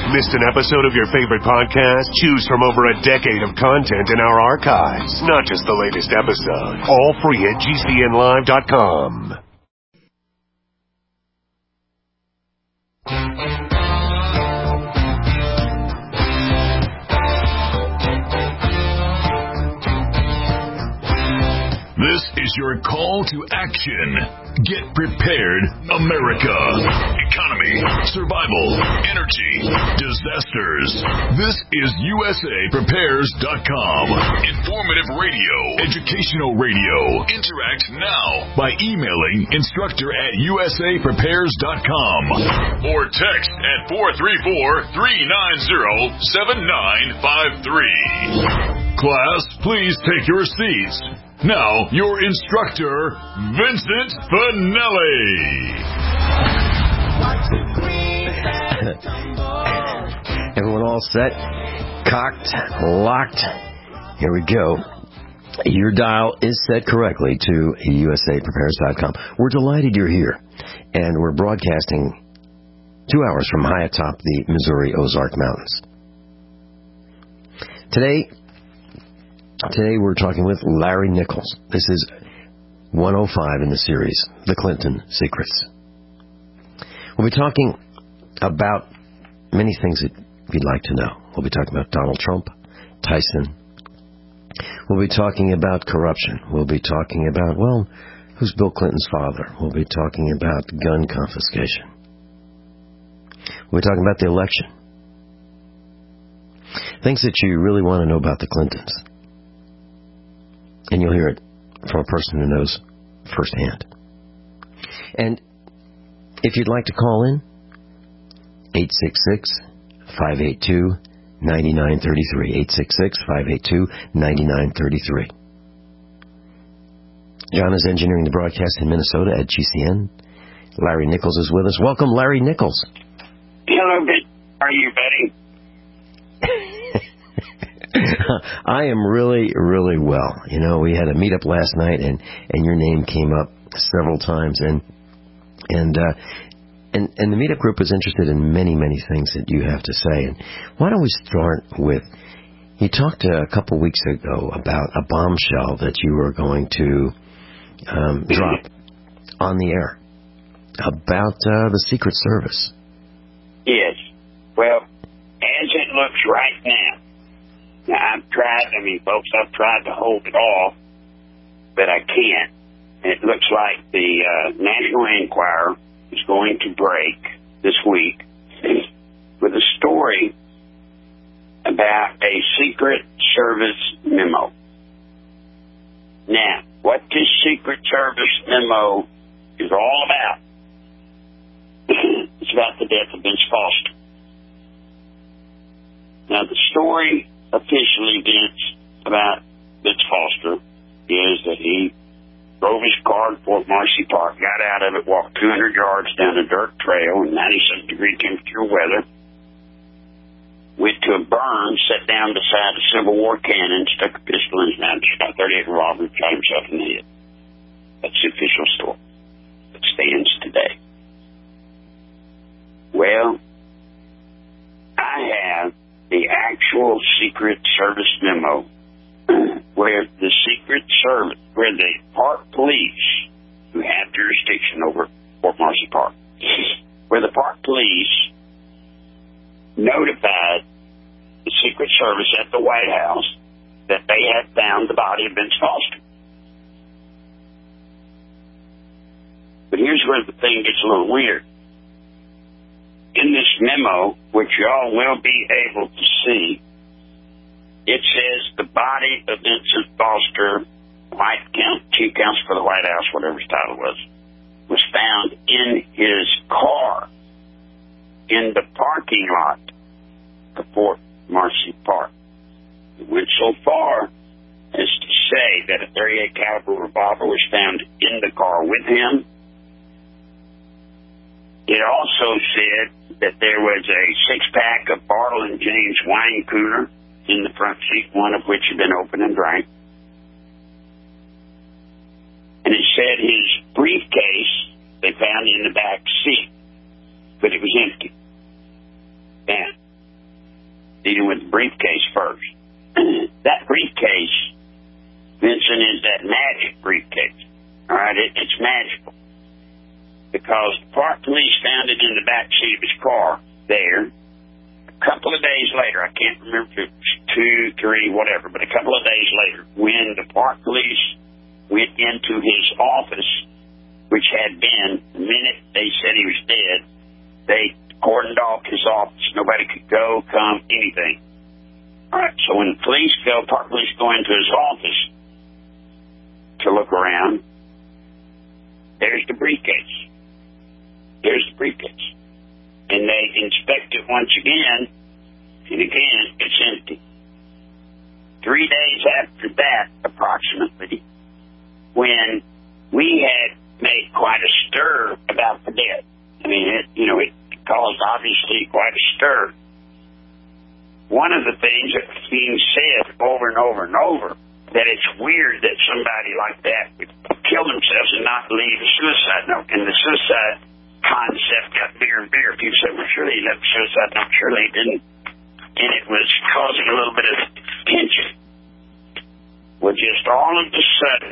Missed an episode of your favorite podcast? Choose from over a decade of content in our archives, not just the latest episode. All free at GCNlive.com. This is your call to action. Get prepared, America. Economy, survival, energy, disasters. This is USAPrepares.com. Informative radio, educational radio. Interact now by emailing instructor@USAPrepares.com or text at 434-390-7953. Class, please take your seats. Now, your instructor, Vincent Finelli. Everyone all set? Cocked? Locked? Here we go. Your dial is set correctly to USAPrepares.com. We're delighted you're here, and we're broadcasting 2 hours from high atop the Missouri Ozark Mountains. Today we're talking with Larry Nichols. This is 105 in the series, The Clinton Secrets. We'll be talking about many things that you'd like to know. We'll be talking about Donald Trump, Tyson. We'll be talking about corruption. We'll be talking about, who's Bill Clinton's father? We'll be talking about gun confiscation. We'll be talking about the election. Things that you really want to know about the Clintons. And you'll hear it from a person who knows firsthand. And if you'd like to call in, 866-582-9933. 866-582-9933. John is engineering the broadcast in Minnesota at GCN. Larry Nichols is with us. Welcome, Larry Nichols. Hello, Ben. How are you, buddy? I am really, really well. You know, we had a meetup last night, and your name came up several times, and the meetup group was interested in many, many things that you have to say. And why don't we start with, you talked a couple weeks ago about a bombshell that you were going to drop on the air about the Secret Service. Yes. Well, as it looks right now, I've tried to hold it off, but I can't. And it looks like the National Enquirer is going to break this week with a story about a Secret Service memo. Now, what this Secret Service memo is all about, it's about the death of Vince Foster. Now, the story officially, Vince, about Vince Foster is that he drove his car to Fort Marcy Park, got out of it, walked 200 yards down a dirt trail in 97-degree temperature weather, went to a burn, sat down beside a Civil War cannon, stuck a pistol in his mouth, shot 38 revolver, and shot himself in the head. That's the official story that stands today. Well, I have the actual Secret Service memo where the Secret Service, where the Park Police, who have jurisdiction over Fort Marcy Park, where the Park Police notified the Secret Service at the White House that they had found the body of Vince Foster. But here's where the thing gets a little weird. In this memo, which y'all will be able to see, it says the body of Vincent Foster, chief counsel for the White House, whatever his title was found in his car in the parking lot of Fort Marcy Park. It went so far as to say that a .38 caliber revolver was found in the car with him. It also said that there was a six-pack of Bartle and James wine cooler in the front seat, one of which had been opened and drank. And it said his briefcase they found in the back seat, but it was empty. And dealing with the briefcase first. That briefcase, Vincent, is that magic briefcase. All right, it's magical. Because the park police found it in the back seat of his car there. A couple of days later, I can't remember if it was 2, 3, whatever, but a couple of days later, when the park police went into his office, which had been, the minute they said he was dead, they cordoned off his office. Nobody could go, come, anything. All right, so when the police go, park police go into his office to look around, there's the briefcase. There's the briefcase. And they inspect it once again, and again, it's empty. 3 days after that, approximately, when we had made quite a stir about the death. I mean, it caused, obviously, quite a stir. One of the things that was being said over and over and over, that it's weird that somebody like that would kill themselves and not leave a suicide note. And the suicide concept got bigger and bigger. People said, well, surely he left a suicide note. Surely he didn't. And it was causing a little bit of tension. Well, just all of a sudden,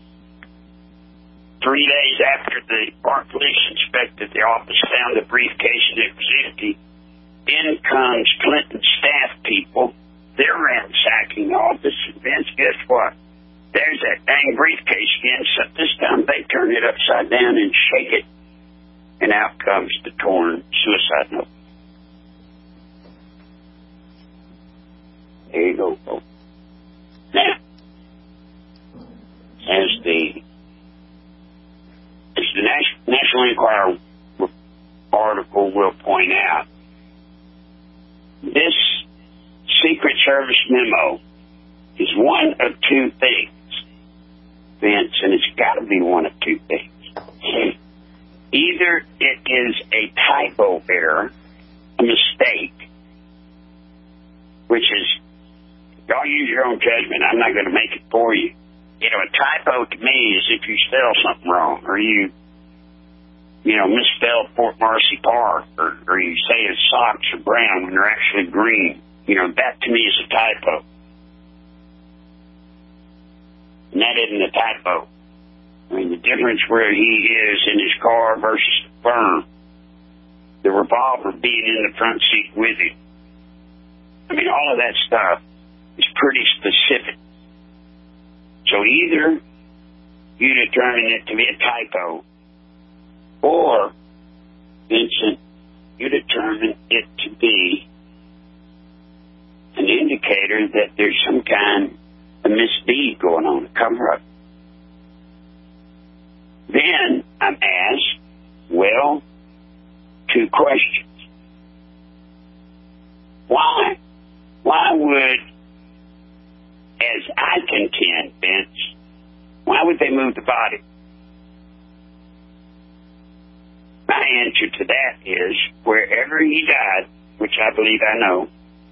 3 days after the park police inspected the office, found the briefcase and it was empty, in comes Clinton's staff people. They're ransacking the office. And Vince, guess what? There's that dang briefcase again. So this time they turn it upside down and shake it. And out comes the torn suicide note. There you go, folks. Now, as the National Enquirer article will point out, this Secret Service memo is one of two things, Vince, and it's got to be one of two things. Either it is a typo error, a mistake, which is, y'all use your own judgment. I'm not going to make it for you. You know, a typo to me is if you spell something wrong, or you misspell Fort Marcy Park, or you say his socks are brown when they're actually green. You know, that to me is a typo. And that isn't a typo. I mean, the difference where he is in his car versus the firm, the revolver being in the front seat with him. I mean, all of that stuff is pretty specific. So either you determine it to be a typo, or, Vincent, you determine it to be an indicator that there's some kind of misdeed going on, a cover-up. Then I'm asked, well, two questions. Why? Why would, as I contend, Vince, why would they move the body? My answer to that is, wherever he died, which I believe I know,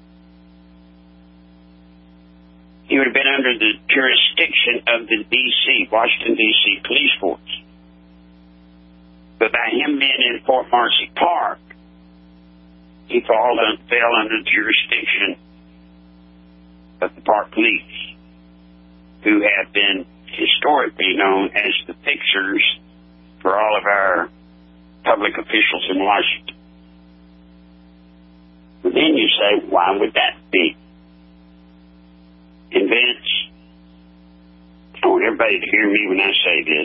he would have been under the jurisdiction of the Washington, D.C. police force. But by him being in Fort Marcy Park, he fell under the jurisdiction of the park police, who have been historically known as the fixers for all of our public officials in Washington. But then you say, why would that be? And Vince, I want everybody to hear me when I say this.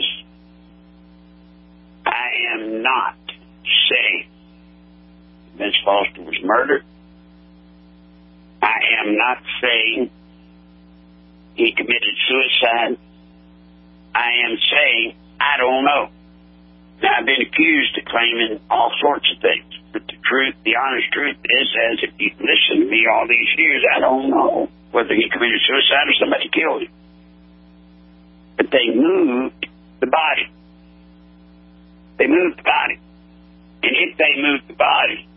I am not saying Vince Foster was murdered. I am not saying he committed suicide. I am saying I don't know. Now, I've been accused of claiming all sorts of things, but the honest truth is, as if you've listened to me all these years, I don't know whether he committed suicide or somebody killed him. But they moved the body. They moved the body. And if they moved the body,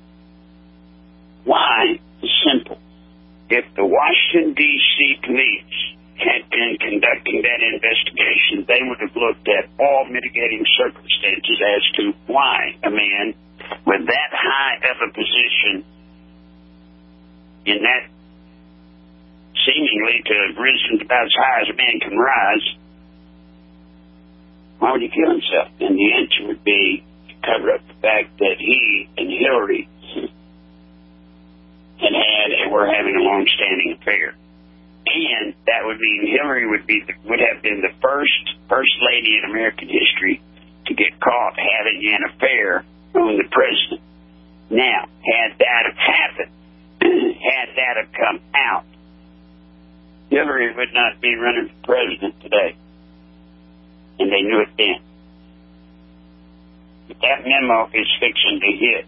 why? It's simple. If the Washington, D.C. police had been conducting that investigation, they would have looked at all mitigating circumstances as to why a man with that high of a position in that seemingly to have risen about as high as a man can rise, why would he kill himself? And the answer would be to cover up the fact that he and Hillary had and were having a long-standing affair. And that would mean Hillary would have been the first lady in American history to get caught having an affair on the president. Now, had that have happened, had that have come out, Hillary would not be running for president today. And they knew it then. But that memo is fixing to hit.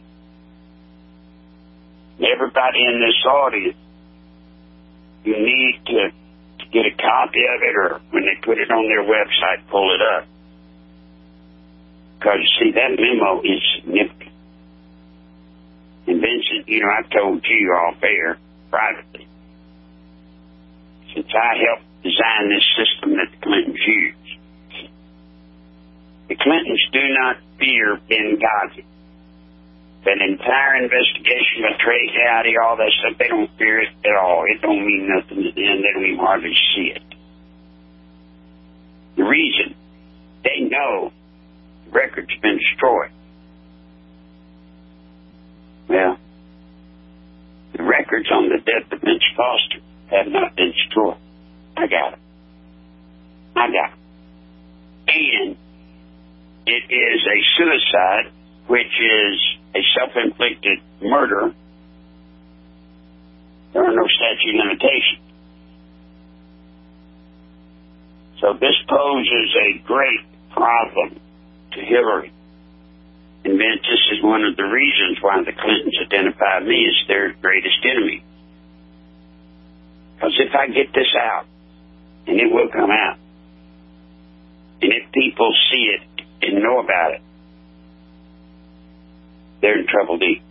Everybody in this audience, you need to get a copy of it, or when they put it on their website, pull it up. Because, you see, that memo is significant. And Vincent, I've told you all fair, privately, since I helped design this system that the Clintons use. The Clintons do not fear Benghazi. That entire investigation of Trey Gowdy, all that stuff, they don't fear it at all. It don't mean nothing to them. They don't even hardly see it. The reason, they know the record's been destroyed. Well, the records on the death of Vince Foster have not been destroyed. I got it. And it is a suicide, which is a self-inflicted murder. There are no statute of limitations. So this poses a great problem to Hillary. And Vince, this is one of the reasons why the Clintons identify me as their greatest enemy. Because if I get this out, and it will come out, and if people see it and know about it, they're in trouble deep.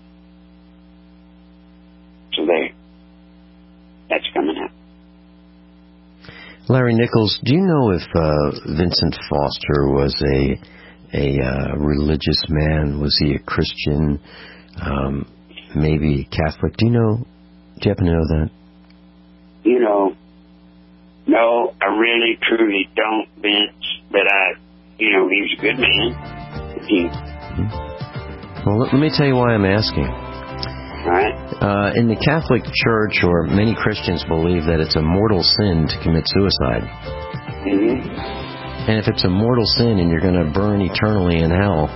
So that's coming out. Larry Nichols, do you know if Vincent Foster was a religious man? Was he a Christian? Maybe Catholic? Do you happen to know that? No, I really, truly don't, Vince. But he was a good man. Well, let me tell you why I'm asking. All right. In the Catholic Church, or many Christians believe that it's a mortal sin to commit suicide. Mm-hmm. And if it's a mortal sin and you're going to burn eternally in hell,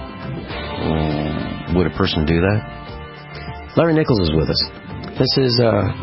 would a person do that? Larry Nichols is with us. This is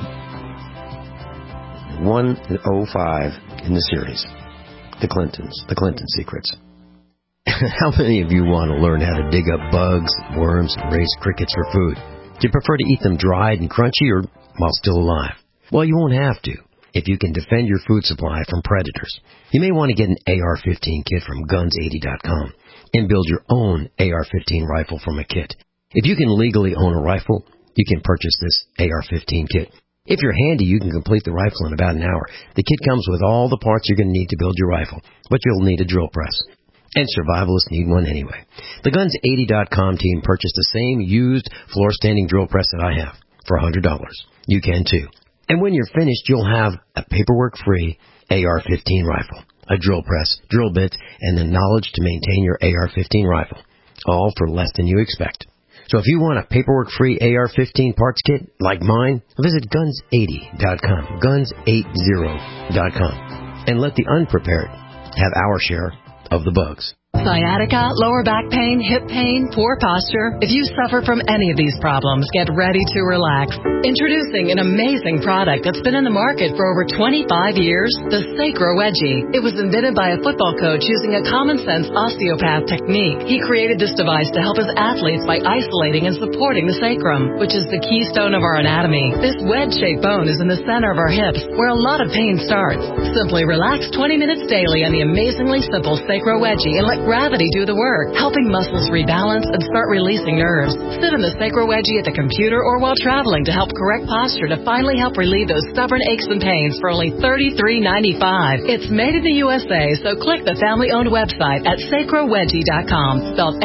105 in the series, The Clinton Secrets. How many of you want to learn how to dig up bugs, worms, and raise crickets for food? Do you prefer to eat them dried and crunchy or while still alive? Well, you won't have to if you can defend your food supply from predators. You may want to get an AR-15 kit from Guns80.com and build your own AR-15 rifle from a kit. If you can legally own a rifle, you can purchase this AR-15 kit. If you're handy, you can complete the rifle in about an hour. The kit comes with all the parts you're going to need to build your rifle, but you'll need a drill press. And survivalists need one anyway. The Guns80.com team purchased the same used floor-standing drill press that I have for $100. You can too. And when you're finished, you'll have a paperwork-free AR-15 rifle, a drill press, drill bits, and the knowledge to maintain your AR-15 rifle, all for less than you expect. So if you want a paperwork-free AR-15 parts kit like mine, visit Guns80.com, Guns80.com, and let the unprepared have our share of the bugs. Sciatica, lower back pain, hip pain, poor posture. If you suffer from any of these problems, get ready to relax. Introducing an amazing product that's been in the market for over 25 years, the Sacro Wedgie. It was invented by a football coach using a common-sense osteopath technique. He created this device to help his athletes by isolating and supporting the sacrum, which is the keystone of our anatomy. This wedge-shaped bone is in the center of our hips, where a lot of pain starts. Simply relax 20 minutes daily on the amazingly simple Sacro Wedgie and let gravity do the work, helping muscles rebalance and start releasing nerves. Sit in the Sacro Wedgie at the computer or while traveling to help correct posture to finally help relieve those stubborn aches and pains for only $33.95. It's made in the USA, so click the family-owned website at sacrowedgie.com, spelled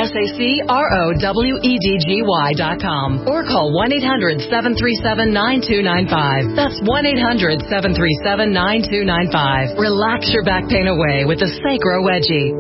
SACROWEDGY.com, or call 1-800-737-9295. That's 1-800-737-9295. Relax your back pain away with the Sacro Wedgie.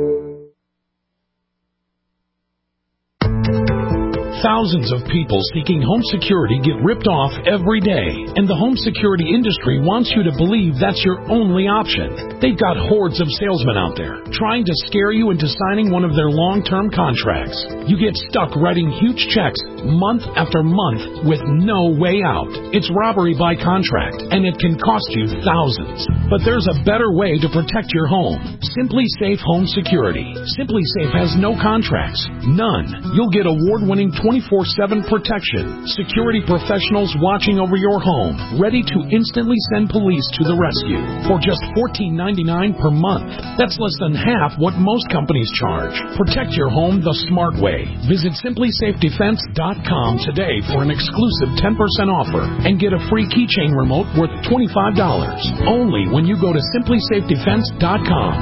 Thousands of people seeking home security get ripped off every day, and the home security industry wants you to believe that's your only option. They've got hordes of salesmen out there trying to scare you into signing one of their long-term contracts. You get stuck writing huge checks month after month with no way out. It's robbery by contract, and it can cost you thousands. But there's a better way to protect your home. Simply Safe Home Security. Simply Safe has no contracts. None. You'll get award-winning 24/7 protection. Security professionals watching over your home, ready to instantly send police to the rescue for just $14.99 per month. That's less than half what most companies charge. Protect your home the smart way. Visit simplysafedefense.com today for an exclusive 10% offer and get a free keychain remote worth $25. Only when you go to simplysafedefense.com.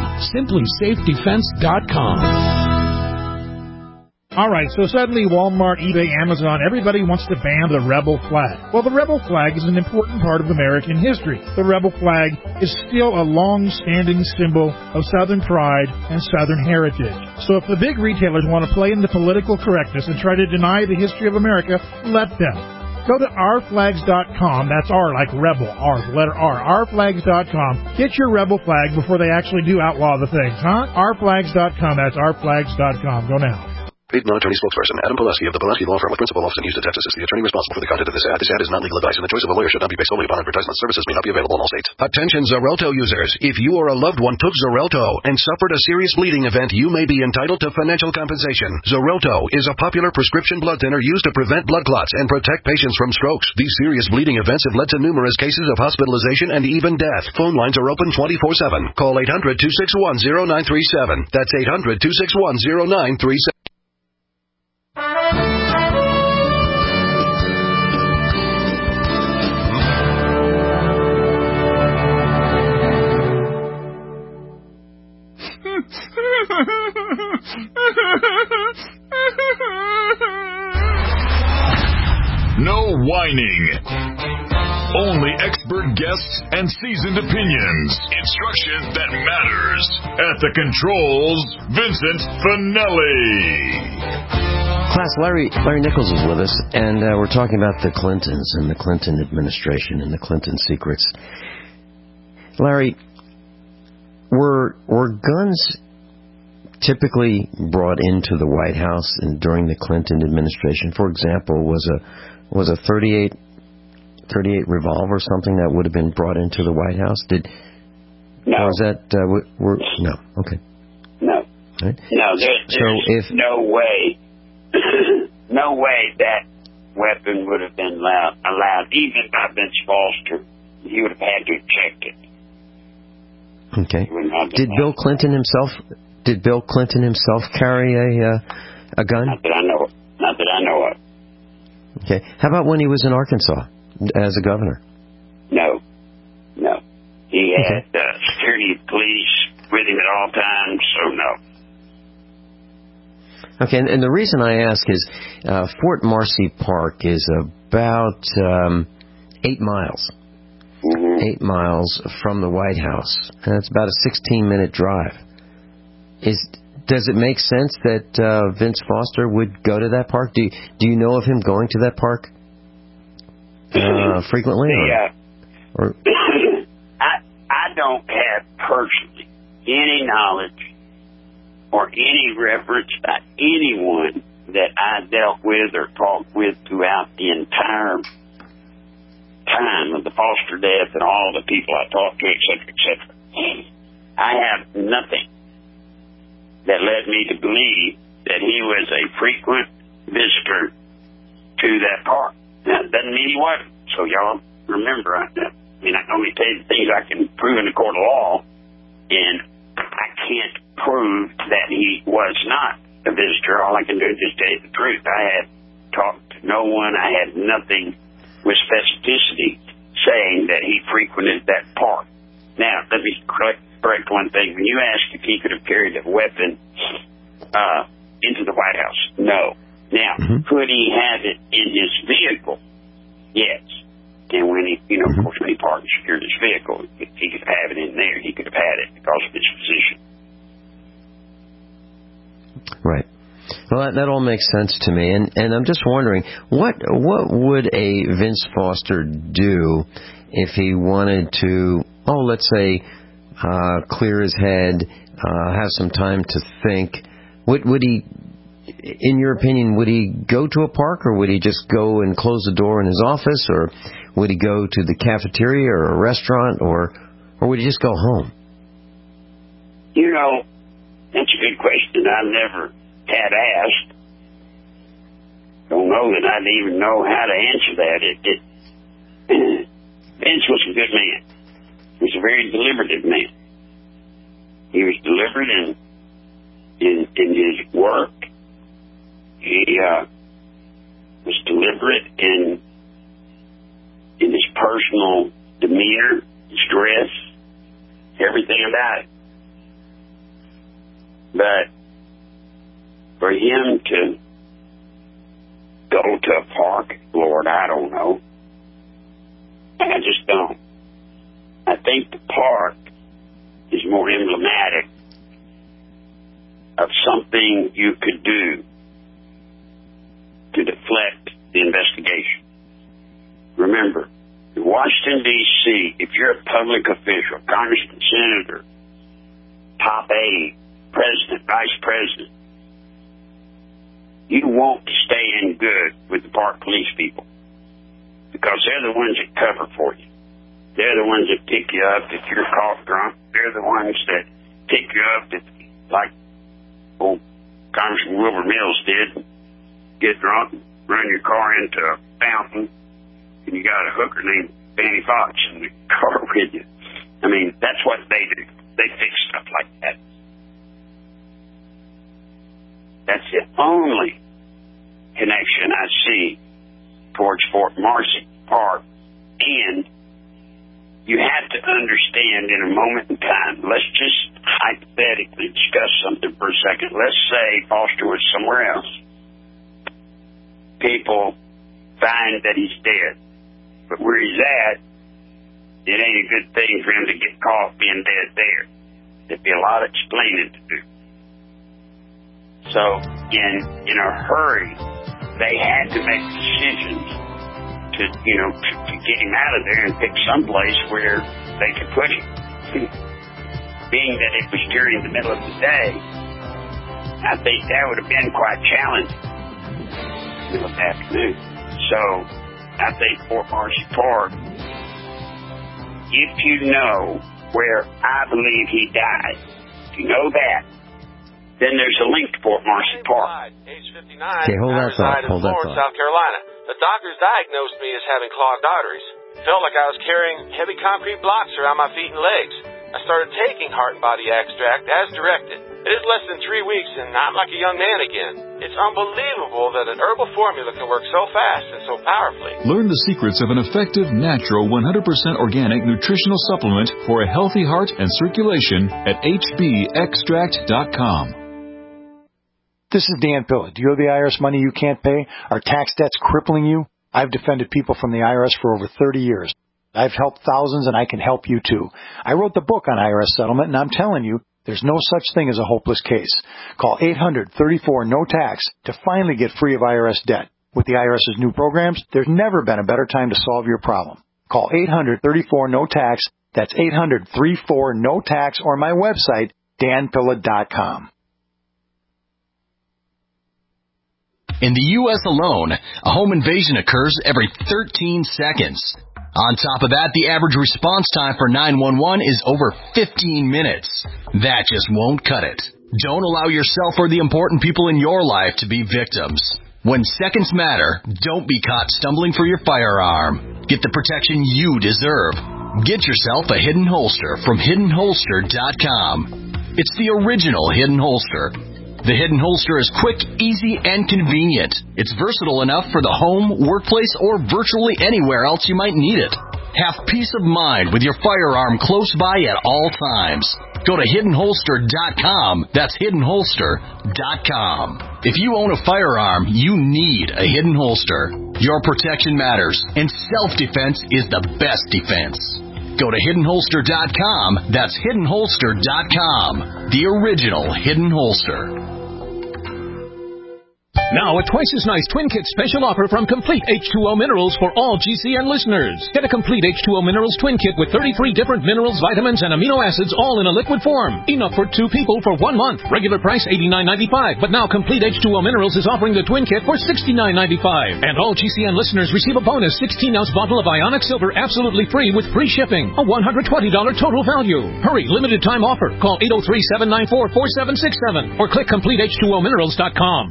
simplysafedefense.com. All right, so suddenly Walmart, eBay, Amazon, everybody wants to ban the rebel flag. Well, the rebel flag is an important part of American history. The rebel flag is still a long-standing symbol of Southern pride and Southern heritage. So if the big retailers want to play into political correctness and try to deny the history of America, let them. Go to ourflags.com. That's R like rebel, R, the letter R, ourflags.com. Get your rebel flag before they actually do outlaw the things, huh? Ourflags.com. That's ourflags.com. Go now. Paid non-attorney spokesperson Adam Pulaski of the Pulaski Law Firm with principal office in Houston, Texas, is the attorney responsible for the content of this ad. This ad is not legal advice, and the choice of a lawyer should not be based solely upon advertisement. Services may not be available in all states. Attention Xarelto users. If you or a loved one took Xarelto and suffered a serious bleeding event, you may be entitled to financial compensation. Xarelto is a popular prescription blood thinner used to prevent blood clots and protect patients from strokes. These serious bleeding events have led to numerous cases of hospitalization and even death. Phone lines are open 24/7. Call 800-261-0937. That's 800-261-0937. No whining. Only expert guests and seasoned opinions. Instruction that matters. At the controls, Vincent Finelli. Class, Larry Nichols is with us, and we're talking about the Clintons and the Clinton administration and the Clinton secrets. Larry, were guns typically brought into the White House and during the Clinton administration? For example, was a 38 revolver something that would have been brought into the White House? No. Or was that no? Okay. No. Right. No. There's no way. No way that weapon would have been allowed, even by Vince Foster. He would have had to have checked it. Okay. Did Bill Clinton himself carry a gun? Not that I know of. Okay. How about when he was in Arkansas as a governor? No. He had security police with him at all times, so no. Okay, and the reason I ask is Fort Marcy Park is about 8 miles. Mm-hmm. 8 miles from the White House. And it's about a 16-minute drive. Does it make sense that Vince Foster would go to that park? Do you know of him going to that park frequently? Or? I don't have personally any knowledge or any reference by anyone that I dealt with or talked with throughout the entire time of the Foster death and all the people I talked to, et cetera. I have nothing that led me to believe that he was a frequent visitor to that park. That doesn't mean he wasn't. So y'all remember, I can only tell you the things I can prove in the court of law, and I can't prove that he was not a visitor. All I can do is just tell you the truth. I had talked to no one. I had nothing with specificity saying that he frequented that park. Now, let me correct one thing. When you ask if he could have carried a weapon into the White House, no. Now, could he have it in his vehicle? Yes. And when he, of course, when he parked and secured his vehicle, if he could have it in there, he could have had it because of his position. Right. Well, that all makes sense to me, and I'm just wondering, what would a Vince Foster do if he wanted to, let's say, clear his head, have some time to think? Would he, in your opinion, would he go to a park, or would he just go and close the door in his office, or would he go to the cafeteria or a restaurant, or would he just go home? That's a good question. I never had asked. Don't know that I'd even know how to answer that. Vince was a good man. He was a very deliberative man. He was deliberate in his work. He was deliberate in his personal demeanor, his dress, everything about it. But for him to go to a park, Lord, I don't know. I just don't. I think the park is more emblematic of something you could do to deflect the investigation. Remember, in Washington, D.C., if you're a public official, congressman, senator, top aide, president, vice president, you want to stay in good with the park police people because they're the ones that cover for you. They're the ones that pick you up if you're caught drunk. They're the ones that pick you up if, like old Congressman Wilbur Mills did, get drunk and run your car into a fountain, and you got a hooker named Fanny Fox in the car with you. I mean, that's what they do. They fix stuff like that. That's the only connection I see towards Fort Marcy Park. And you have to understand in a moment in time, let's just hypothetically discuss something for a second. Let's say Foster was somewhere else. People find that he's dead. But where he's at, it ain't a good thing for him to get caught being dead there. There'd be a lot of explaining to do. So, in a hurry, they had to make decisions to get him out of there and pick someplace where they could put him. Being that it was during the middle of the day, I think that would have been quite challenging in the afternoon. So, I think Fort Marcy Park, if you know where I believe he died, if you know that, then there's a link to Fort Marcy Park. Age 59. Okay, hold that thought. South Carolina. The doctors diagnosed me as having clogged arteries. Felt like I was carrying heavy concrete blocks around my feet and legs. I started taking Heart and Body Extract as directed. It is less than 3 weeks, and I'm like a young man again. It's unbelievable that an herbal formula can work so fast and so powerfully. Learn the secrets of an effective, natural, 100% organic nutritional supplement for a healthy heart and circulation at hbextract.com. This is Dan Pilla. Do you owe the IRS money you can't pay? Are tax debts crippling you? I've defended people from the IRS for over 30 years. I've helped thousands, and I can help you too. I wrote the book on IRS settlement, and I'm telling you, there's no such thing as a hopeless case. Call 800-34-NO-TAX to finally get free of IRS debt. With the IRS's new programs, there's never been a better time to solve your problem. Call 800-34-NO-TAX. That's 800-34-NO-TAX, or my website, danpilla.com. In the U.S. alone, a home invasion occurs every 13 seconds. On top of that, the average response time for 911 is over 15 minutes. That just won't cut it. Don't allow yourself or the important people in your life to be victims. When seconds matter, don't be caught stumbling for your firearm. Get the protection you deserve. Get yourself a Hidden Holster from HiddenHolster.com. It's the original Hidden Holster. The Hidden Holster is quick, easy, and convenient. It's versatile enough for the home, workplace, or virtually anywhere else you might need it. Have peace of mind with your firearm close by at all times. Go to HiddenHolster.com. That's HiddenHolster.com. If you own a firearm, you need a Hidden Holster. Your protection matters, and self-defense is the best defense. Go to HiddenHolster.com. That's HiddenHolster.com. The original Hidden Holster. Now, a twice as nice Twin Kit special offer from Complete H2O Minerals for all GCN listeners. Get a Complete H2O Minerals Twin Kit with 33 different minerals, vitamins, and amino acids all in a liquid form. Enough for 2 people for 1 month. Regular price $89.95, but now Complete H2O Minerals is offering the Twin Kit for $69.95. And all GCN listeners receive a bonus 16-ounce bottle of Ionic Silver absolutely free with free shipping. A $120 total value. Hurry, limited time offer. Call 803-794-4767 or click CompleteH2OMinerals.com.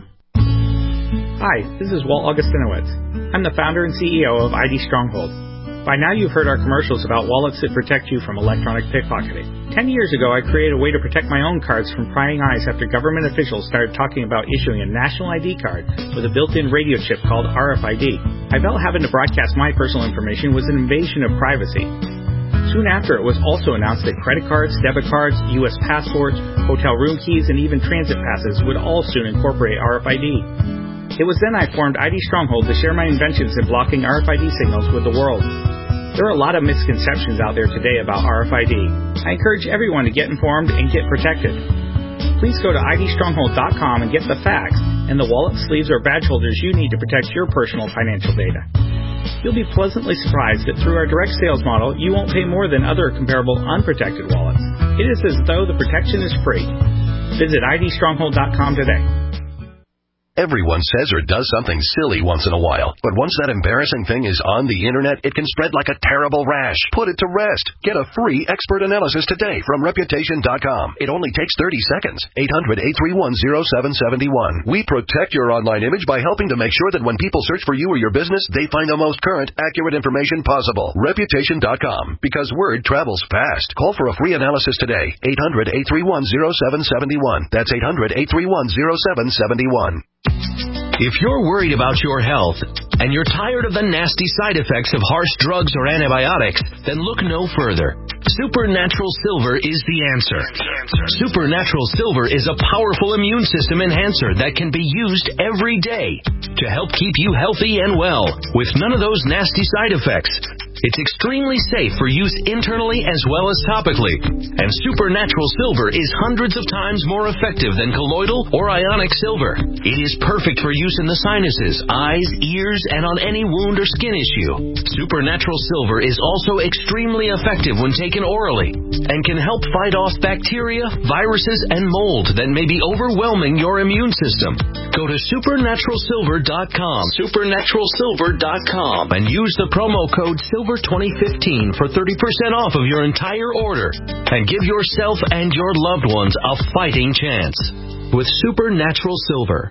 Hi, this is Walt Augustinowicz. I'm the founder and CEO of ID Stronghold. By now you've heard our commercials about wallets that protect you from electronic pickpocketing. 10 years ago, I created a way to protect my own cards from prying eyes after government officials started talking about issuing a national ID card with a built-in radio chip called RFID. I felt having to broadcast my personal information was an invasion of privacy. Soon after, it was also announced that credit cards, debit cards, U.S. passports, hotel room keys, and even transit passes would all soon incorporate RFID. It was then I formed ID Stronghold to share my inventions in blocking RFID signals with the world. There are a lot of misconceptions out there today about RFID. I encourage everyone to get informed and get protected. Please go to idstronghold.com and get the facts and the wallet, sleeves, or badge holders you need to protect your personal financial data. You'll be pleasantly surprised that through our direct sales model, you won't pay more than other comparable unprotected wallets. It is as though the protection is free. Visit idstronghold.com today. Everyone says or does something silly once in a while, but once that embarrassing thing is on the internet, it can spread like a terrible rash. Put it to rest. Get a free expert analysis today from Reputation.com. It only takes 30 seconds. 800-831-0771. We protect your online image by helping to make sure that when people search for you or your business, they find the most current, accurate information possible. Reputation.com. Because word travels fast. Call for a free analysis today. 800-831-0771. That's 800-831-0771. If you're worried about your health and you're tired of the nasty side effects of harsh drugs or antibiotics, then look no further. Supernatural Silver is the answer. Supernatural Silver is a powerful immune system enhancer that can be used every day to help keep you healthy and well with none of those nasty side effects. It's extremely safe for use internally as well as topically. And Supernatural Silver is hundreds of times more effective than colloidal or ionic silver. It is perfect for use in the sinuses, eyes, ears, and on any wound or skin issue. Supernatural Silver is also extremely effective when taken orally and can help fight off bacteria, viruses, and mold that may be overwhelming your immune system. Go to supernaturalsilver.com, supernaturalsilver.com, and use the promo code SILVER2015 for 30% off of your entire order. And give yourself and your loved ones a fighting chance with Supernatural Silver.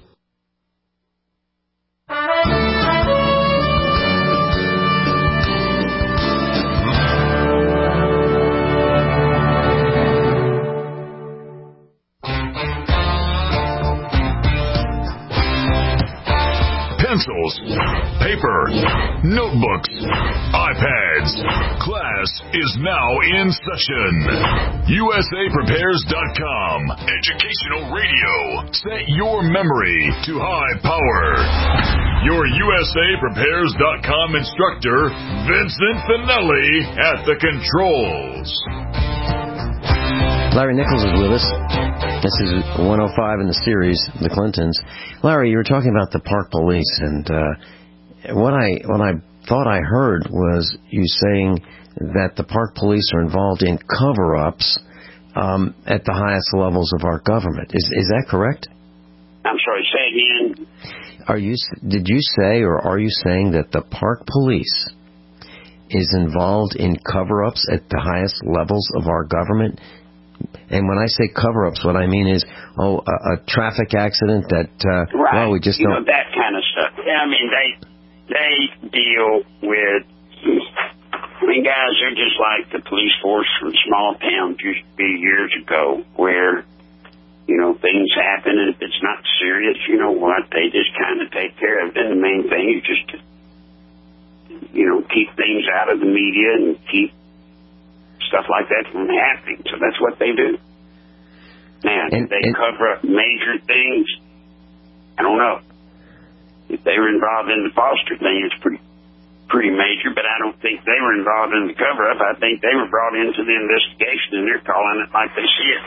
Pencils, paper, notebooks, iPads. Class is now in session. USAPrepares.com. Educational radio. Set your memory to high power. Your USAPrepares.com instructor, Vincent Finelli, at the controls. Larry Nichols is with us. This is 105 in the series, The Clintons. Larry, you were talking about the Park Police, and what I thought I heard was you saying that the Park Police are involved in cover-ups at the highest levels of our government. Is that correct? I'm sorry, say again. Did you say, or are you saying that the Park Police is involved in cover-ups at the highest levels of our government? And when I say cover-ups, what I mean is, a traffic accident that, right. Well, we just don't... that kind of stuff. I mean, they deal with, mean, guys, they're just like the police force from small towns used to be years ago, where, you know, things happen, and if it's not serious, you know what, they just kind of take care of it. And the main thing is just to, you know, keep things out of the media and keep stuff like that from happening. So that's what they do. Now, if they cover up major things, I don't know. If they were involved in the Foster thing, it's pretty major, but I don't think they were involved in the cover-up. I think they were brought into the investigation, and they're calling it like they see it.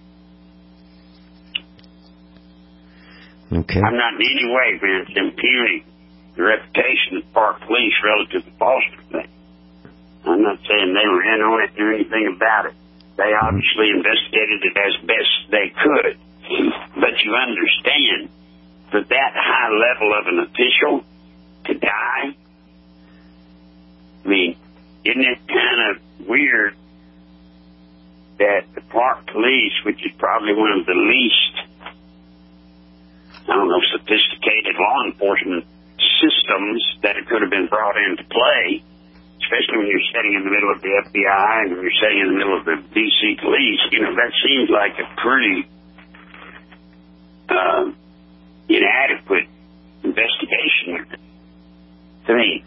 Okay. I'm not in any way, Vince, impugning the reputation of Park Police relative to the Foster thing. I'm not saying they were in on it or anything about it. They obviously investigated it as best they could. But you understand that that high level of an official to die, I mean, isn't it kind of weird that the Park Police, which is probably one of the least, I don't know, sophisticated law enforcement systems that it could have been brought into play, especially when you're sitting in the middle of the FBI and when you're sitting in the middle of the D.C. police, you know, that seems like a pretty inadequate investigation to me.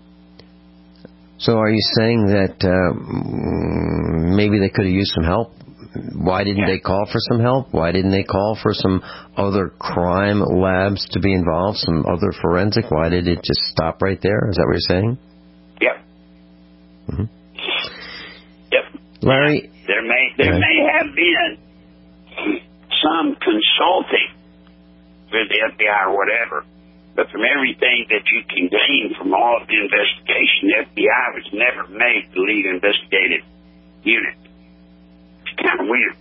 So are you saying that maybe they could have used some help? Why didn't they call for some help? Why didn't they call for some other crime labs to be involved, some other forensic? Why did it just stop right there? Is that what you're saying? Yep. Mm-hmm. Yep. Larry? There may have been some consulting with the FBI or whatever, but from everything that you can glean from all of the investigation, the FBI was never made the lead investigative unit. It's kind of weird.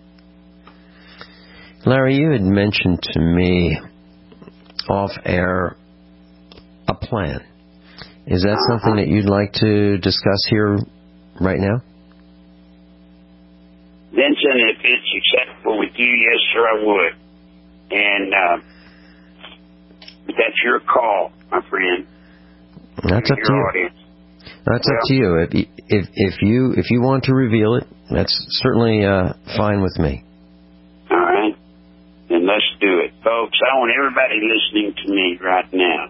Larry, you had mentioned to me off-air a plan. Is that something that you'd like to discuss here right now? Vincent, if it's acceptable with you, yes, sir, I would. And that's your call, my friend. That's up to you. Audience. That's up to you. If you want to reveal it, that's certainly fine with me. All right. Then let's do it. Folks, I want everybody listening to me right now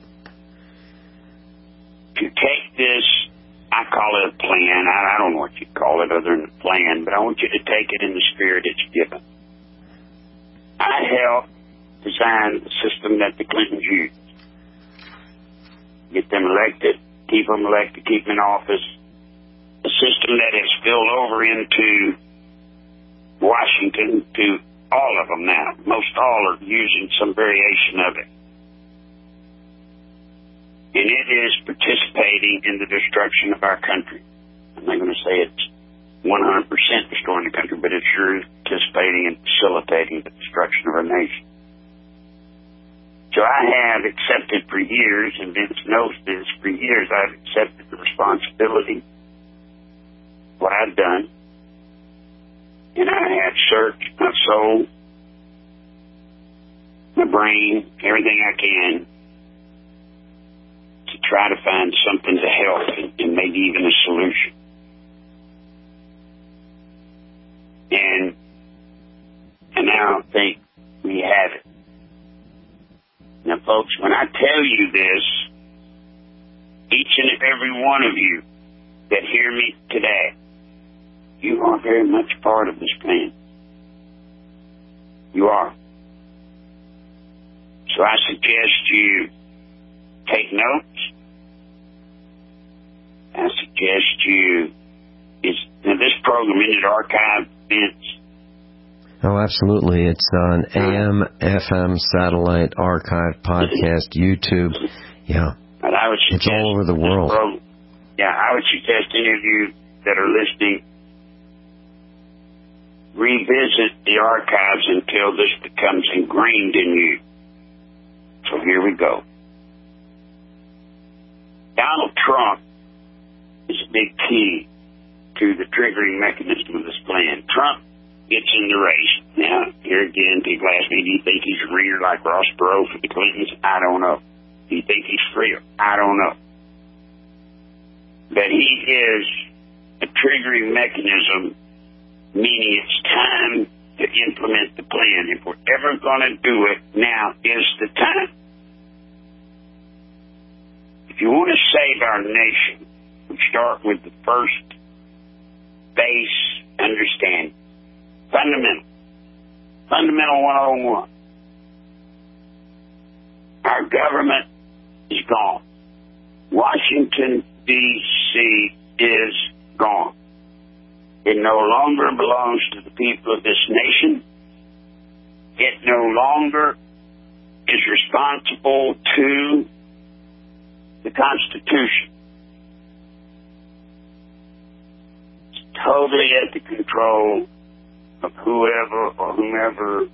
to take this, I call it a plan. I don't know what you call it other than a plan, but I want you to take it in the spirit it's given. I helped design the system that the Clintons used. Get them elected, keep them elected, keep them in office. A system that has spilled over into Washington to all of them now. Most all are using some variation of it. And it is participating in the destruction of our country. I'm not going to say it's 100% destroying the country, but it sure is participating and facilitating the destruction of our nation. So I have accepted for years, and Vince knows this, for years I've accepted the responsibility of what I've done. And I have searched my soul, my brain, everything I can to try to find something to help and maybe even a solution. And now I think we have it. Now, folks, when I tell you this, each and every one of you that hear me today, you are very much part of this plan. You are. So I suggest you take notes. I suggest you, now this program in the archive, Vince. Oh, absolutely. It's on AM, FM, satellite, archive, podcast, YouTube. Yeah. And I would suggest it's all over the world. I would suggest any of you that are listening revisit the archives until this becomes ingrained in you. So here we go. Donald Trump is a big key to the triggering mechanism of this plan. Trump gets in the race. Now, here again, people ask me, do you think he's a reader like Ross Perot for the Clintons? I don't know. Do you think he's free? I don't know. But he is a triggering mechanism, meaning it's time to implement the plan. If we're ever going to do it, now is the time. If you want to save our nation, we start with the first base understanding. Fundamental 101. Our government is gone. Washington, D.C. is gone. It no longer belongs to the people of this nation. It no longer is responsible to the Constitution. It's totally at the control of whoever or whomever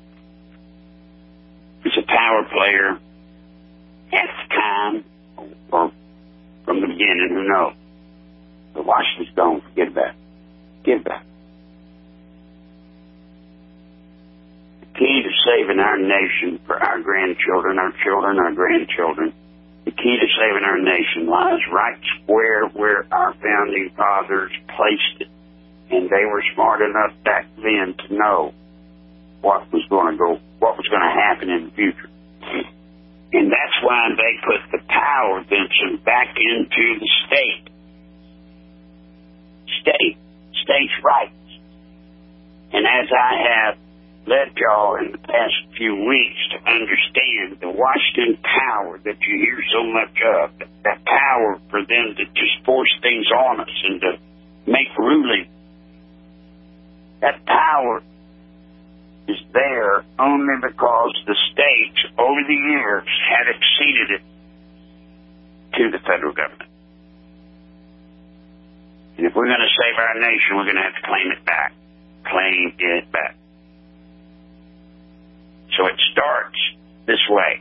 is a power player at the time or from the beginning, who knows. But Washington's gone, forget about it. Give back. The key to saving our nation for our grandchildren, our children, our grandchildren, the key to saving our nation lies right square where our founding fathers placed it. And they were smart enough back then to know what was going to happen in the future. And that's why they put the power, Vincent, back into the state. States' rights. And as I have led y'all in the past few weeks to understand the Washington power that you hear so much of, that power for them to just force things on us and to make ruling, that power is there only because the states over the years had acceded it to the federal government. And if we're going to save our nation, we're going to have to claim it back. Claim it back. So it starts this way.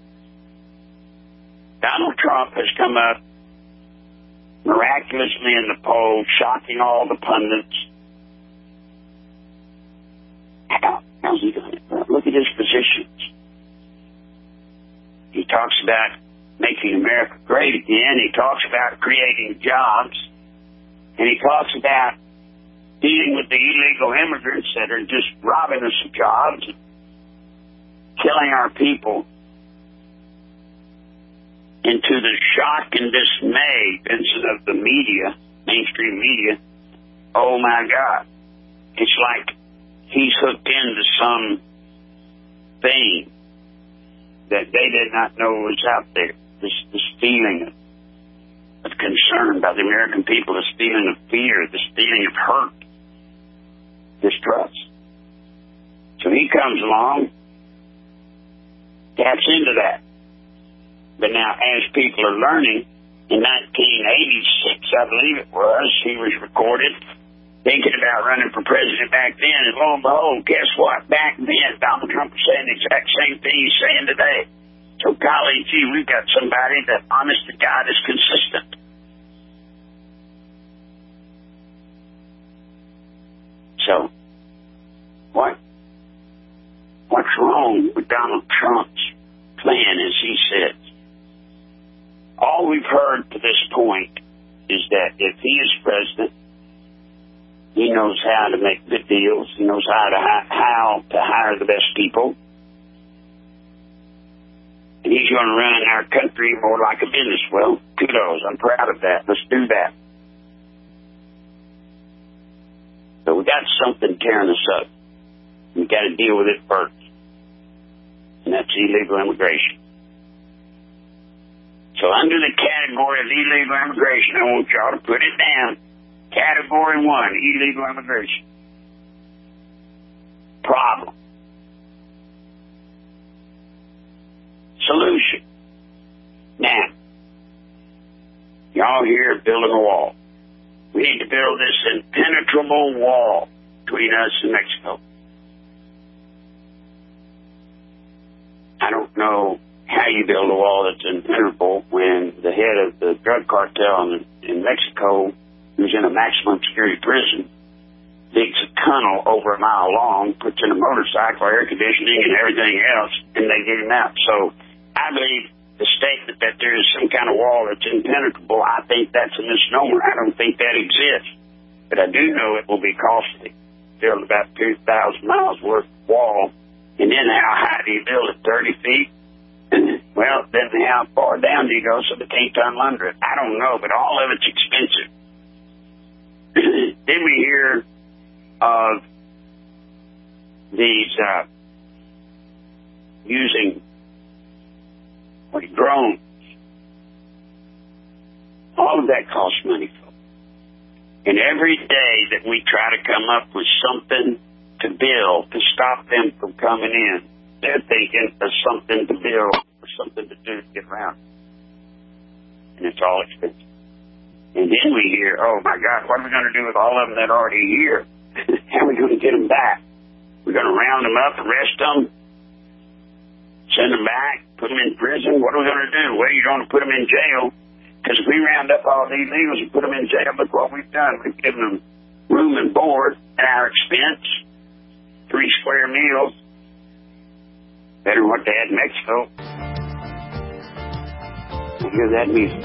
Donald Trump has come up miraculously in the polls, shocking all the pundits. How's he doing it? Look at his positions. He talks about making America great again. He talks about creating jobs. And he talks about dealing with the illegal immigrants that are just robbing us of jobs, killing our people, and to the shock and dismay, Vincent, of the media, mainstream media, oh my God, it's like he's hooked into some thing that they did not know was out there, this feeling of concern by the American people, this feeling of fear, this feeling of hurt, distrust. So he comes along, taps into that. But now, as people are learning, in 1986, I believe it was, he was recorded thinking about running for president back then, and lo and behold, guess what? Back then, Donald Trump was saying the exact same thing he's saying today. So, golly gee, we've got somebody that, honest to God, is consistent. So, what's wrong with Donald Trump's plan, as he says? All we've heard to this point is that if he is president, he knows how to make good deals. He knows how to hire the best people. And he's going to run our country more like a business. Well, kudos. I'm proud of that. Let's do that. So we got something tearing us up. We got to deal with it first. And that's illegal immigration. So under the category of illegal immigration, I want y'all to put it down. Category 1, illegal immigration. Problem. Solution. Now, y'all here building a wall. We need to build this impenetrable wall between us and Mexico. I don't know how you build a wall that's impenetrable when the head of the drug cartel in Mexico, who's in a maximum security prison, digs a tunnel over a mile long, puts in a motorcycle, air conditioning, and everything else, and they get him out. So I believe the statement that there is some kind of wall that's impenetrable, I think that's a misnomer. I don't think that exists. But I do know it will be costly. Build about 2,000 miles worth of wall. And then how high do you build it? 30 feet? Well, then how far down do you go so they can't tunnel under it? I don't know, but all of it's expensive. Then we hear of these using drones. All of that costs money, folks. And every day that we try to come up with something to build to stop them from coming in, they're thinking of something to build or something to do to get around. And it's all expensive. And then we hear, oh my God, what are we going to do with all of them that are already here? How are we going to get them back? We're going to round them up, arrest them, send them back, put them in prison. What are we going to do? Well, you're going to put them in jail. Because if we round up all the illegals and put them in jail, look what we've done. We've given them room and board at our expense, 3 square meals. Better than what they had in Mexico. You hear that music?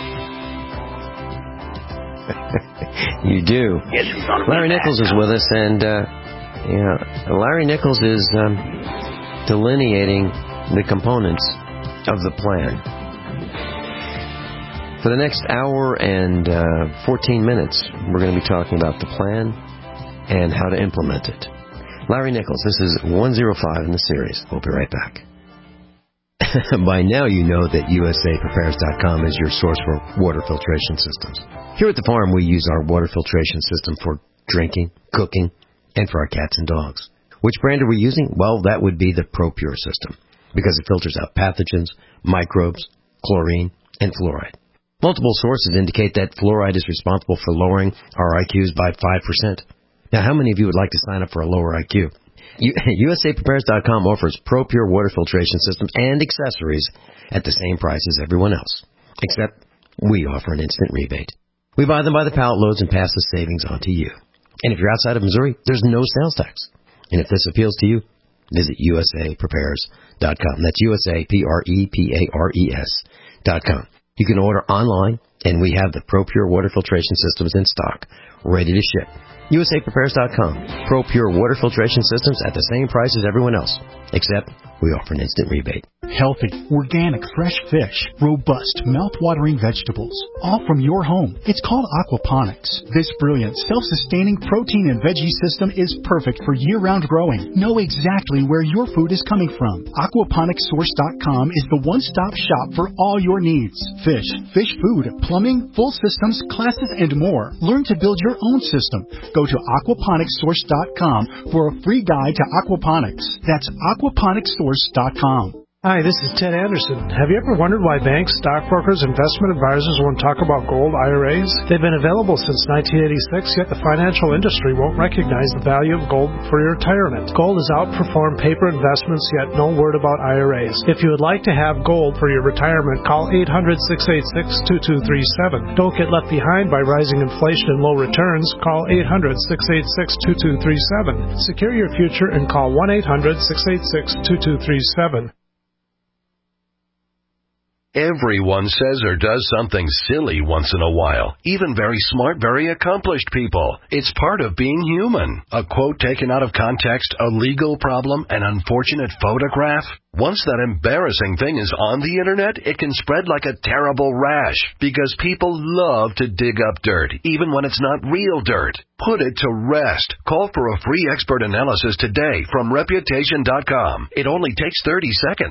You do. Yes, Larry Nichols is with us, and Larry Nichols is delineating the components of the plan. For the next hour and 14 minutes, we're going to be talking about the plan and how to implement it. Larry Nichols, this is 105 in the series. We'll be right back. By now you know that USAPrepares.com is your source for water filtration systems. Here at the farm, we use our water filtration system for drinking, cooking, and for our cats and dogs. Which brand are we using? Well, that would be the ProPure system, because it filters out pathogens, microbes, chlorine, and fluoride. Multiple sources indicate that fluoride is responsible for lowering our IQs by 5%. Now, how many of you would like to sign up for a lower IQ? USAPrepares.com offers ProPure water filtration systems and accessories at the same price as everyone else, except we offer an instant rebate. We buy them by the pallet loads and pass the savings on to you. And if you're outside of Missouri, there's no sales tax. And if this appeals to you, visit USAPrepares.com. That's USAPrepares.com. You can order online, and we have the ProPure water filtration systems in stock, ready to ship. USAPrepares.com. ProPure water filtration systems at the same price as everyone else, except we offer an instant rebate. Healthy, organic, fresh fish, robust, mouth-watering vegetables, all from your home. It's called aquaponics. This brilliant, self-sustaining protein and veggie system is perfect for year-round growing. Know exactly where your food is coming from. Aquaponicssource.com is the one-stop shop for all your needs. Fish, fish food, plumbing, full systems, classes, and more. Learn to build your own system. Go to aquaponicssource.com for a free guide to aquaponics. That's aquaponicssource.com. Hi, this is Ted Anderson. Have you ever wondered why banks, stockbrokers, investment advisors won't talk about gold IRAs? They've been available since 1986, yet the financial industry won't recognize the value of gold for your retirement. Gold has outperformed paper investments, yet no word about IRAs. If you would like to have gold for your retirement, call 800-686-2237. Don't get left behind by rising inflation and low returns. Call 800-686-2237. Secure your future and call 1-800-686-2237. Everyone says or does something silly once in a while. Even very smart, very accomplished people. It's part of being human. A quote taken out of context, a legal problem, an unfortunate photograph. Once that embarrassing thing is on the internet, it can spread like a terrible rash because people love to dig up dirt, even when it's not real dirt. Put it to rest. Call for a free expert analysis today from Reputation.com. It only takes 30 seconds.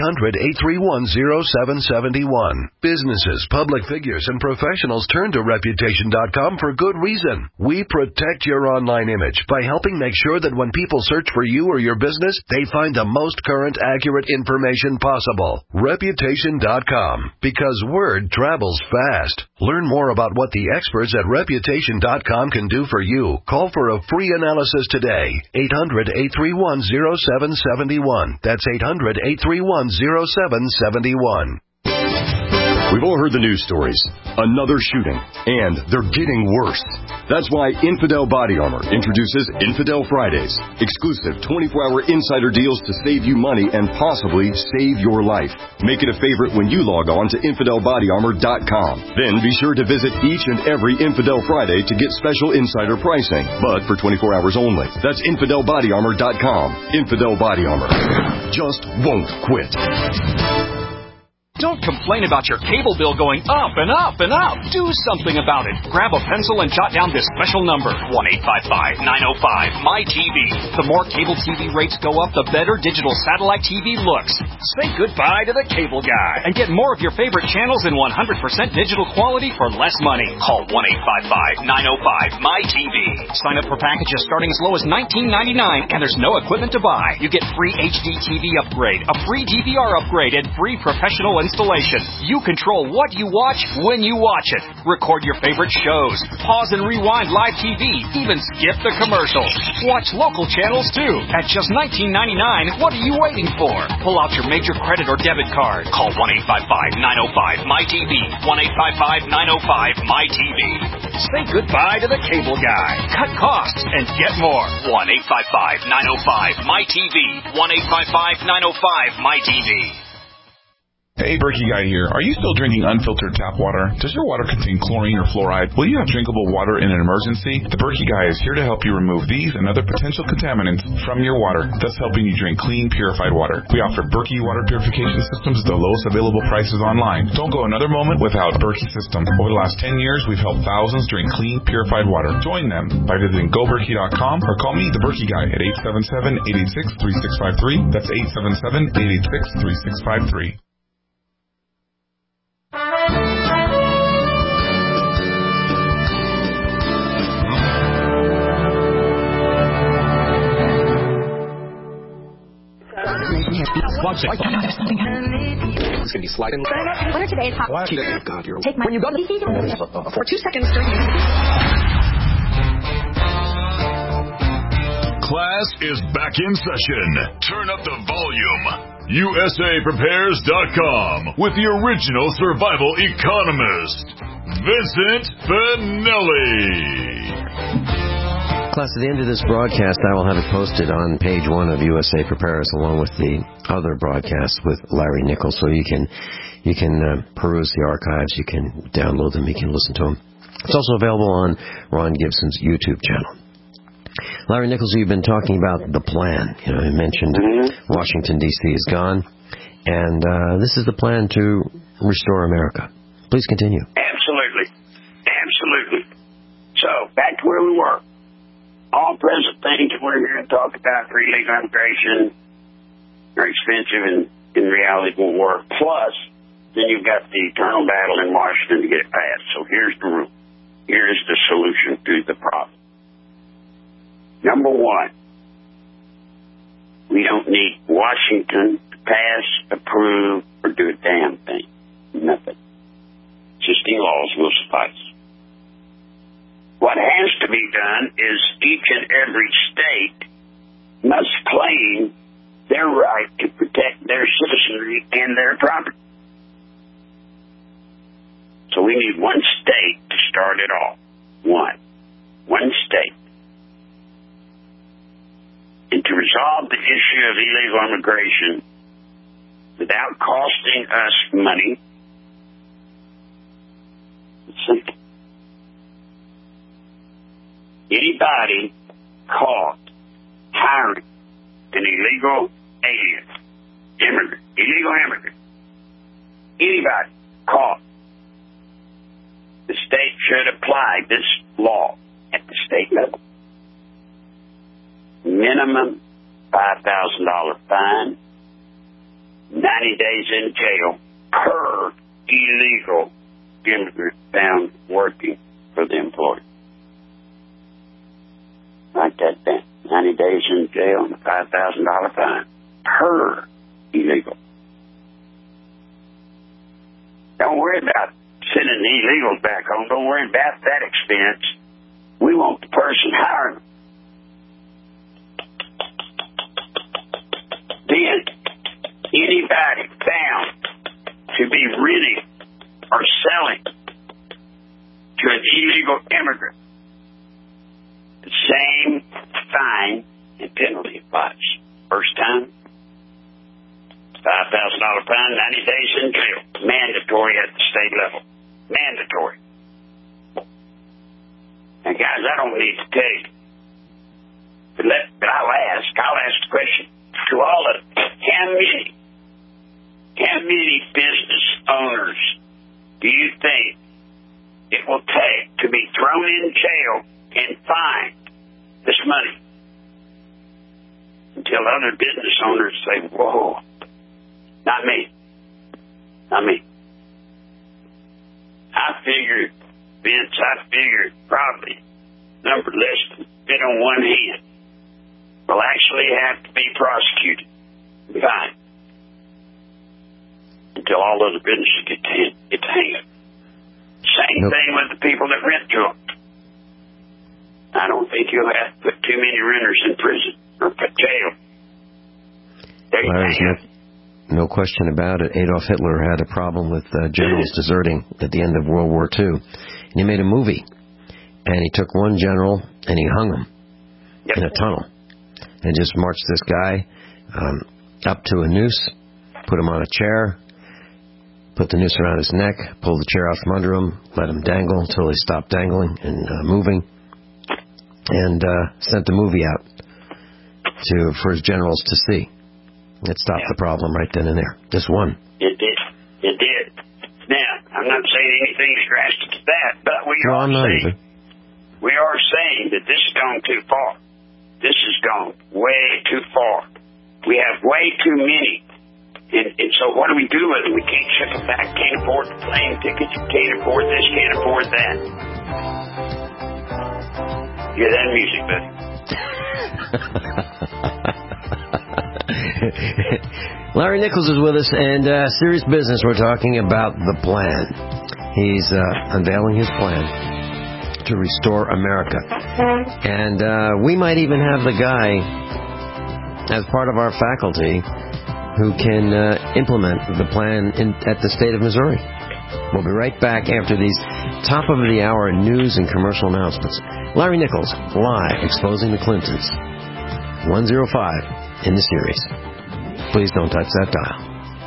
800-831-0771. Businesses, public figures, and professionals turn to Reputation.com for good reason. We protect your online image by helping make sure that when people search for you or your business, they find the most current, accurate information possible. Reputation.com. Because word travels fast. Learn more about what the experts at Reputation.com can do for you. Call for a free analysis today. 800-831-0771. That's 800-831-0771. We've all heard the news stories. Another shooting. And they're getting worse. That's why Infidel Body Armor introduces Infidel Fridays. Exclusive 24-hour insider deals to save you money and possibly save your life. Make it a favorite when you log on to InfidelBodyArmor.com. Then be sure to visit each and every Infidel Friday to get special insider pricing, but for 24 hours only. That's InfidelBodyArmor.com. Infidel Body Armor. Just won't quit. Don't complain about your cable bill going up and up and up. Do something about it. Grab a pencil and jot down this special number, 1-855-905-MY-TV. The more cable TV rates go up, the better digital satellite TV looks. Say goodbye to the cable guy and get more of your favorite channels in 100% digital quality for less money. Call 1-855-905-MY-TV. Sign up for packages starting as low as $19.99, and there's no equipment to buy. You get free HD TV upgrade, a free DVR upgrade, and free professional installation. You control what you watch when you watch it. Record your favorite shows. Pause and rewind live TV. Even skip the commercials. Watch local channels too. At just $19.99, what are you waiting for? Pull out your major credit or debit card. Call 1-855-905-MY-TV. 1-855-905-MY-TV. Say goodbye to the cable guy. Cut costs and get more. 1-855-905-MY-TV. 1-855-905-MY-TV. Hey, Berkey Guy here. Are you still drinking unfiltered tap water? Does your water contain chlorine or fluoride? Will you have drinkable water in an emergency? The Berkey Guy is here to help you remove these and other potential contaminants from your water, thus helping you drink clean, purified water. We offer Berkey water purification systems at the lowest available prices online. Don't go another moment without a Berkey system. Over the last 10 years, we've helped thousands drink clean, purified water. Join them by visiting GoBerkey.com or call me, the Berkey Guy, at 877-886-3653. That's 877-886-3653. It's going to be sliding. What are today's hot? God, you're take my when you go to the for 2 seconds during Class is back in session. Turn up the volume. USAPrepares.com with the original survival economist, Vincent Finelli. Class, at the end of this broadcast, I will have it posted on page 1 of USA Prepares, along with the other broadcasts with Larry Nichols, so you can peruse the archives, you can download them, you can listen to them. It's also available on Ron Gibson's YouTube channel. Larry Nichols, you've been talking about the plan. You mentioned Washington, D.C. is gone, and this is the plan to restore America. Please continue. Absolutely. So, back to where we were. All present things we're here to talk about for illegal immigration are expensive and in reality won't work. Plus, then you've got the eternal battle in Washington to get it passed. So here's the rule. Here's the solution to the problem. Number one, we don't need Washington to pass, approve, or do a damn thing. Nothing. Existing laws will suffice. What has to be done is each and every state must claim their right to protect their citizenry and their property. So we need one state to start it all. One state. And to resolve the issue of illegal immigration without costing us money, it's simple. Anybody caught hiring an illegal alien, illegal immigrant, anybody caught, the state should apply this law at the state level. Minimum $5,000 fine, 90 days in jail per illegal immigrant found working for the employer. Write that down. 90 days in jail and a $5,000 fine per illegal. Don't worry about sending the illegals back home. Don't worry about that expense. We want the person hiring them. Then, anybody found to be renting or selling to an illegal immigrant, the same fine and penalty applies. First time, $5,000 fine, 90 days in jail. Mandatory at the state level. Mandatory. Now, guys, I don't need to tell you. But I'll ask the question to all of them. How many business owners do you think it will take to be thrown in jail and fined this money? Until other business owners say, whoa, not me. Not me. I figured, Vince, probably number less than fit on one hand will actually have to be prosecuted. Fine. Until all other businesses get to hang it. Same thing with the people that rent to them. I don't think you'll have to put too many renters in prison or put jail. There's no question about it. Adolf Hitler had a problem with generals deserting at the end of World War II. And he made a movie. And he took one general and he hung him in a tunnel. And just marched this guy up to a noose, put him on a chair, put the noose around his neck, pulled the chair out from under him, let him dangle until he stopped dangling and moving, and sent the movie out for his generals to see. It stopped the problem right then and there. Just one. It did. Now, I'm not saying anything as drastic as that, but we are saying that this has gone too far. This has gone way too far. We have way too many. And so what do we do with it? We can't ship them back, can't afford the plane tickets, can't afford this, can't afford that. Hear that music, buddy? Larry Nichols is with us, and Serious Business, we're talking about the plan. He's unveiling his plan to restore America. And we might even have the guy as part of our faculty who can implement the plan at the state of Missouri. We'll be right back after these top-of-the-hour news and commercial announcements. Larry Nichols, live, exposing the Clintons. 105 in the series. Please don't touch that dial.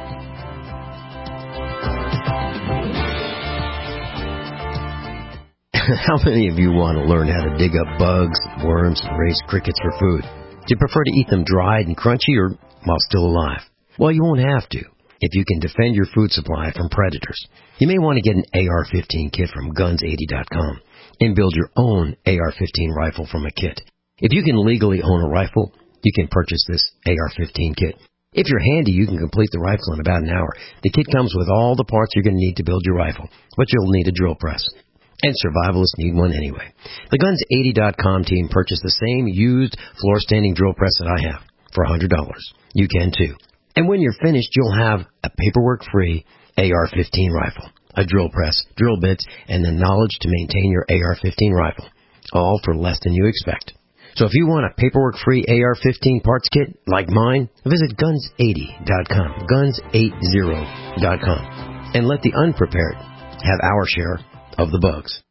How many of you want to learn how to dig up bugs, worms, and raise crickets for food? Do you prefer to eat them dried and crunchy or while still alive? Well, you won't have to if you can defend your food supply from predators. You may want to get an AR-15 kit from Guns80.com and build your own AR-15 rifle from a kit. If you can legally own a rifle, you can purchase this AR-15 kit. If you're handy, you can complete the rifle in about an hour. The kit comes with all the parts you're going to need to build your rifle, but you'll need a drill press. And survivalists need one anyway. The Guns80.com team purchased the same used floor-standing drill press that I have for $100. You can too. And when you're finished, you'll have a paperwork-free AR-15 rifle, a drill press, drill bits, and the knowledge to maintain your AR-15 rifle, all for less than you expect. So if you want a paperwork-free AR-15 parts kit like mine, visit Guns80.com, Guns80.com, and let the unprepared have our share of the bugs.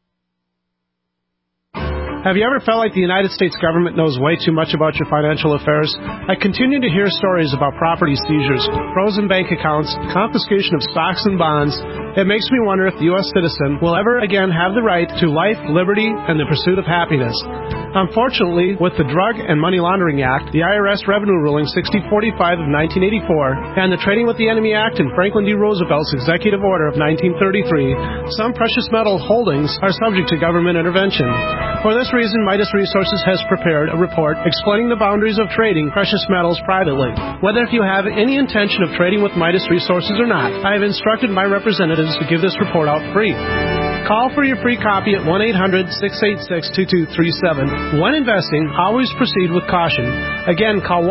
Have you ever felt like the United States government knows way too much about your financial affairs? I continue to hear stories about property seizures, frozen bank accounts, confiscation of stocks and bonds. It makes me wonder if the U.S. citizen will ever again have the right to life, liberty, and the pursuit of happiness. Unfortunately, with the Drug and Money Laundering Act, the IRS Revenue Ruling 6045 of 1984, and the Trading with the Enemy Act and Franklin D. Roosevelt's Executive Order of 1933, some precious metal holdings are subject to government intervention. For this reason, Midas Resources has prepared a report explaining the boundaries of trading precious metals privately. Whether if you have any intention of trading with Midas Resources or not, I have instructed my representatives to give this report out free. Call for your free copy at 1-800-686-2237. When investing, always proceed with caution. Again, call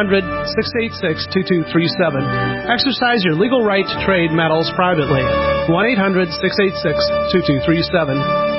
1-800-686-2237. Exercise your legal right to trade metals privately. 1-800-686-2237.